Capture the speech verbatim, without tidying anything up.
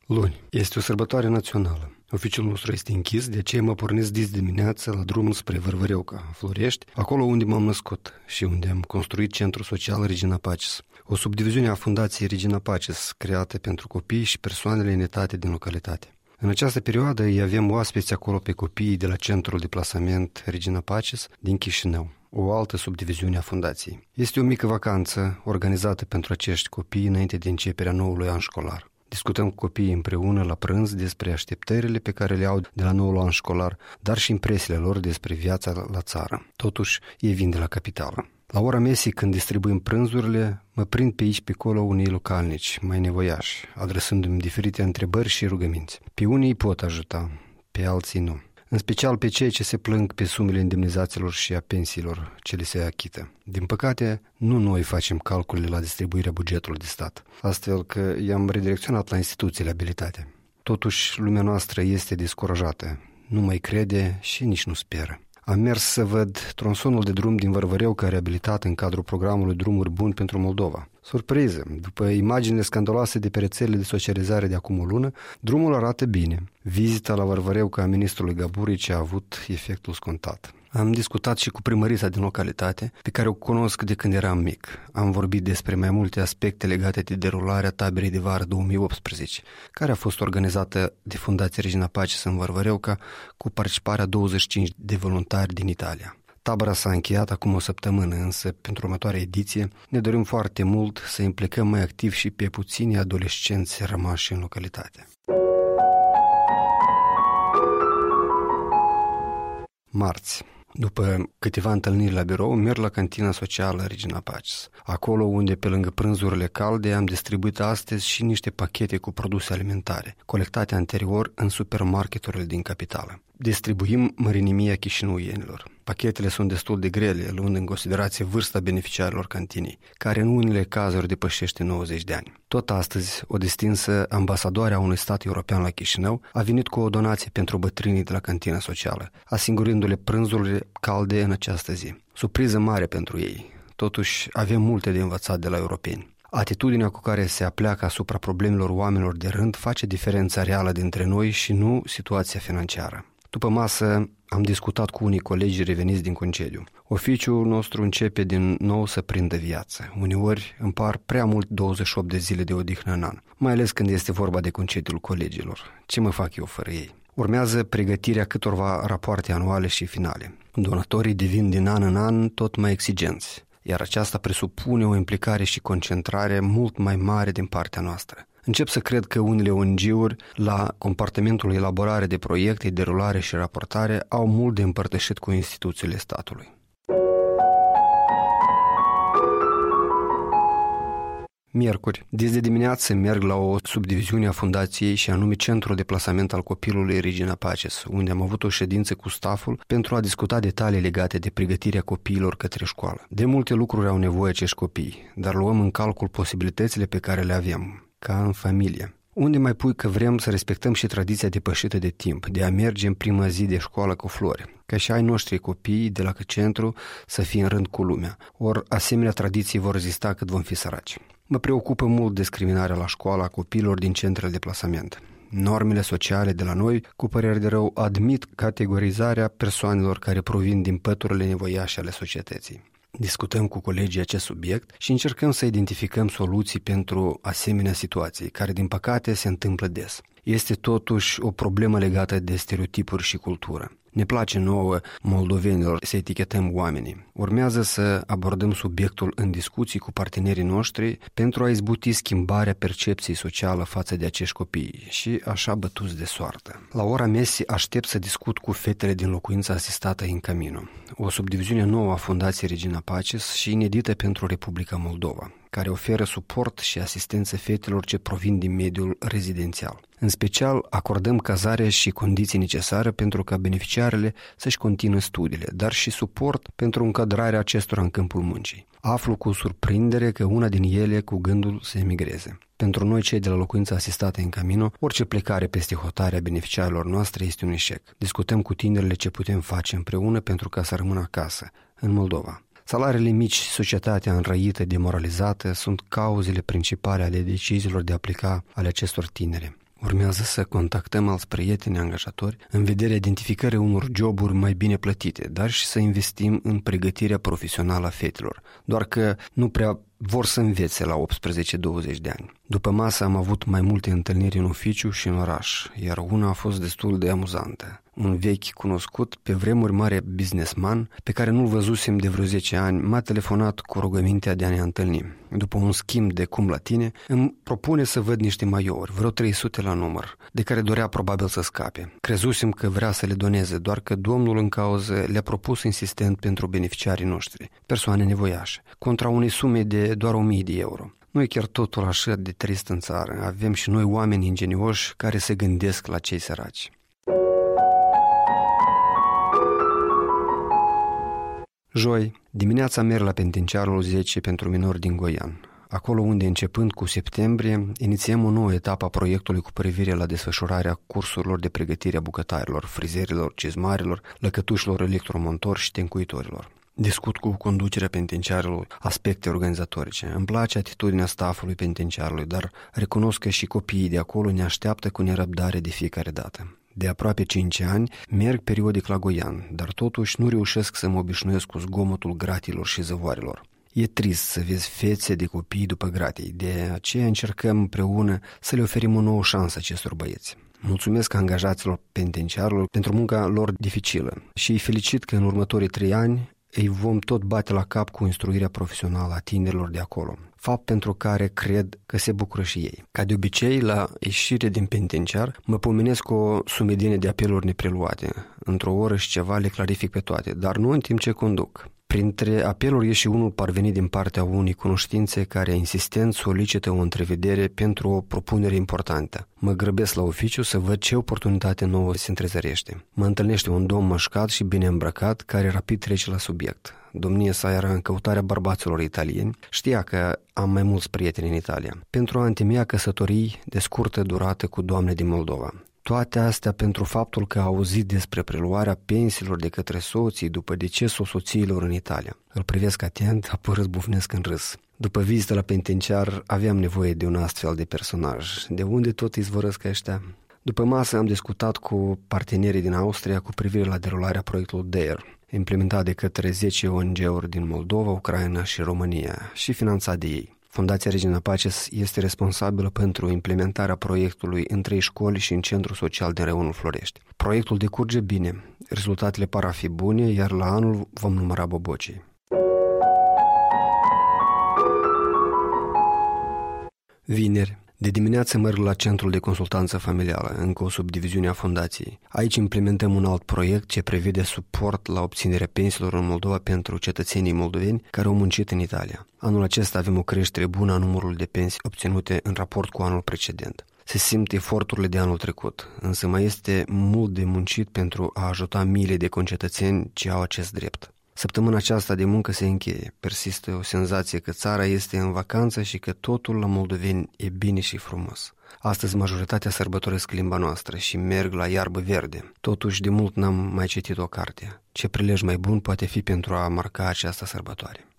Luni. Este o sărbătoare națională. Oficiul nostru este închis, de aceea mă pornesc dis dimineață la drumul spre Vârvăreuca, Florești, acolo unde m-am născut și unde am construit Centrul Social Regina Pacis, o subdiviziune a Fundației Regina Pacis, creată pentru copii și persoanele în etate din localitate. În această perioadă îi avem oaspeți acolo pe copiii de la Centrul de Plasament Regina Pacis din Chișinău, o altă subdiviziune a fundației. Este o mică vacanță organizată pentru acești copii înainte de începerea noului an școlar. Discutăm cu copiii împreună la prânz despre așteptările pe care le au de la noul an școlar, dar și impresiile lor despre viața la țară. Totuși, ei vin de la capitală. La ora mesei, când distribuim prânzurile, mă prind pe aici pe acolo unii localnici, mai nevoiași, adresându-mi diferite întrebări și rugăminți. Pe unii îi pot ajuta, pe alții nu. În special pe cei ce se plâng pe sumele indemnizațiilor și a pensiilor ce li se achită. Din păcate, nu noi facem calculele la distribuirea bugetului de stat, astfel că i-am redirecționat la instituțiile abilitate. Totuși, lumea noastră este descurajată, nu mai crede și nici nu speră. Am mers să văd tronsonul de drum din Vârvăreuca reabilitat în cadrul programului Drumuri Buni pentru Moldova. Surpriză! După imaginile scandaloase de pe rețelele de socializare de acum o lună, drumul arată bine. Vizita la Vârvăreuca a ministrului Gaburici a avut efectul scontat. Am discutat și cu primărița din localitate, pe care o cunosc de când eram mic. Am vorbit despre mai multe aspecte legate de derularea taberei de vară două mii optsprezece, care a fost organizată de Fundația Regina Pacis în Vârvăreuca cu participarea douăzeci și cinci de voluntari din Italia. Tabăra s-a încheiat acum o săptămână, însă pentru următoarea ediție ne dorim foarte mult să implicăm mai activ și pe puțini adolescenți rămași în localitate. Marți. După câteva întâlniri la birou, merg la cantina socială Regina Pacis, acolo unde, pe lângă prânzurile calde, am distribuit astăzi și niște pachete cu produse alimentare, colectate anterior în supermarketurile din capitală. Distribuim mărinimia chișinăuienilor. Pachetele sunt destul de grele, luând în considerație vârsta beneficiarilor cantinei, care în unele cazuri depășește nouăzeci de ani. Tot astăzi, o distinsă ambasadoare a unui stat european la Chișinău a venit cu o donație pentru bătrânii de la cantina socială, asigurându-le prânzurile calde în această zi. Surpriză mare pentru ei. Totuși, avem multe de învățat de la europeni. Atitudinea cu care se apleacă asupra problemelor oamenilor de rând face diferența reală dintre noi și nu situația financiară. După masă am discutat cu unii colegi reveniți din concediu. Oficiul nostru începe din nou să prindă viață. Uneori îmi par prea mult douăzeci și opt de zile de odihnă în an, mai ales când este vorba de concediul colegilor. Ce mă fac eu fără ei? Urmează pregătirea câtorva rapoarte anuale și finale. Donatorii devin din an în an tot mai exigenți, iar aceasta presupune o implicare și concentrare mult mai mare din partea noastră. Încep să cred că unele O N G-uri, la compartimentul elaborare de proiecte, derulare și raportare, au mult de împărtășit cu instituțiile statului. Miercuri. Dis de dimineață merg la o subdiviziune a fundației și anume Centrul de Plasament al Copilului Regina Pacis, unde am avut o ședință cu staful pentru a discuta detalii legate de pregătirea copiilor către școală. De multe lucruri au nevoie acești copii, dar luăm în calcul posibilitățile pe care le avem, ca în familie. Unde mai pui că vrem să respectăm și tradiția depășită de timp, de a merge în prima zi de școală cu flori, ca și ai noștri copii de la centru să fie în rând cu lumea, ori asemenea tradiții vor rezista cât vom fi săraci. Mă preocupă mult discriminarea la școală a copiilor din centrele de plasament. Normele sociale de la noi, cu părere de rău, admit categorizarea persoanelor care provin din păturile nevoiașe ale societății. Discutăm cu colegii acest subiect și încercăm să identificăm soluții pentru asemenea situații, care din păcate se întâmplă des. Este totuși o problemă legată de stereotipuri și cultură. Ne place nouă, moldovenilor, să etichetăm oamenii. Urmează să abordăm subiectul în discuții cu partenerii noștri pentru a izbuti schimbarea percepției sociale față de acești copii și așa bătuți de soartă. La ora mesei aștept să discut cu fetele din locuința asistată în Camino, o subdiviziune nouă a Fundației Regina Pacis și inedită pentru Republica Moldova, care oferă suport și asistență fetelor ce provin din mediul rezidențial. În special, acordăm cazare și condiții necesare pentru ca beneficiarele să-și continue studiile, dar și suport pentru încadrarea acestora în câmpul muncii. Aflu cu surprindere că una din ele cu gândul să emigreze. Pentru noi, cei de la locuința asistată în Camino, orice plecare peste hotarea beneficiarilor noastre este un eșec. Discutăm cu tinerile ce putem face împreună pentru ca să rămână acasă, în Moldova. Salariile mici și societatea înrăită, demoralizată sunt cauzele principale ale deciziilor de a pleca ale acestor tineri. Urmează să contactăm alți prieteni angajatori în vederea identificării unor joburi mai bine plătite, dar și să investim în pregătirea profesională a fetelor, doar că nu prea vor să învețe la optsprezece douăzeci de ani. După masă am avut mai multe întâlniri în oficiu și în oraș, iar una a fost destul de amuzantă. Un vechi cunoscut, pe vremuri mare businessman, pe care nu-l văzusem de vreo zece ani, m-a telefonat cu rugămintea de a ne întâlni. După un schimb de cum la tine, îmi propune să văd niște maiouri, vreo trei sute la număr, de care dorea probabil să scape. Crezusem că vrea să le doneze, doar că domnul în cauză le-a propus insistent pentru beneficiarii noștri, persoane nevoiașe, contra unei sume de doar o mie de euro. Nu e chiar totul așa de trist în țară, avem și noi oameni ingenioși care se gândesc la cei săraci. Joi, dimineața merg la penitenciarul zece pentru minori din Goian, acolo unde, începând cu septembrie, inițiem o nouă etapă a proiectului cu privire la desfășurarea cursurilor de pregătire a bucătarilor, frizerilor, cizmarilor, lăcătușilor, electromontori și tencuitorilor. Discut cu conducerea penitenciarului aspecte organizatorice. Îmi place atitudinea staffului penitenciarului, dar recunosc că și copiii de acolo ne așteaptă cu nerăbdare de fiecare dată. De aproape cinci ani merg periodic la Goian, dar totuși nu reușesc să mă obișnuiesc cu zgomotul gratilor și zăvoarelor. E trist să vezi fețe de copii după gratii, de aceea încercăm împreună să le oferim o nouă șansă acestor băieți. Mulțumesc angajaților penitenciarului pentru munca lor dificilă și îi felicit că în următorii trei ani îi vom tot bate la cap cu instruirea profesională a tinerilor de acolo, fapt pentru care cred că se bucură și ei. Ca de obicei, la ieșire din penitenciar, mă pomenesc cu o sumedenie de apeluri nepreluate. Într-o oră și ceva le clarific pe toate, dar nu în timp ce conduc. Printre apeluri e și unul parvenit din partea unei cunoștințe care insistent solicită o întrevedere pentru o propunere importantă. Mă grăbesc la oficiu să văd ce oportunitate nouă se întrezărește. Mă întâlnește un domn mășcat și bine îmbrăcat care rapid trece la subiect. Domnia sa era în căutarea bărbaților italieni, știa că am mai mulți prieteni în Italia, pentru a întemeia căsătorii de scurtă durată cu doamne din Moldova. Toate astea pentru faptul că a auzit despre preluarea pensiilor de către soții după decesul soțiilor în Italia. Îl privesc atent, apoi răzbufnesc în râs. După vizită la penitenciar, aveam nevoie de un astfel de personaj. De unde tot izvorăsc ăștia? După masă am discutat cu partenerii din Austria cu privire la derularea proiectului D A R E, implementat de către zece O N G-uri din Moldova, Ucraina și România și finanțat de ei. Fundația Regina Pacis este responsabilă pentru implementarea proiectului în trei școli și în centrul social din Reunul Florești. Proiectul decurge bine, rezultatele par a fi bune, iar la anul vom număra bobocii. Vineri. De dimineață merg la Centrul de Consultanță Familială, încă o subdiviziune a fundației. Aici implementăm un alt proiect ce prevede suport la obținerea pensiilor în Moldova pentru cetățenii moldoveni care au muncit în Italia. Anul acesta avem o creștere bună a numărului de pensii obținute în raport cu anul precedent. Se simt eforturile de anul trecut, însă mai este mult de muncit pentru a ajuta miile de concetățeni ce au acest drept. Săptămâna aceasta de muncă se încheie. Persistă o senzație că țara este în vacanță și că totul la moldoveni e bine și frumos. Astăzi majoritatea sărbătoresc limba noastră și merg la iarbă verde. Totuși de mult n-am mai citit o carte. Ce prilej mai bun poate fi pentru a marca această sărbătoare?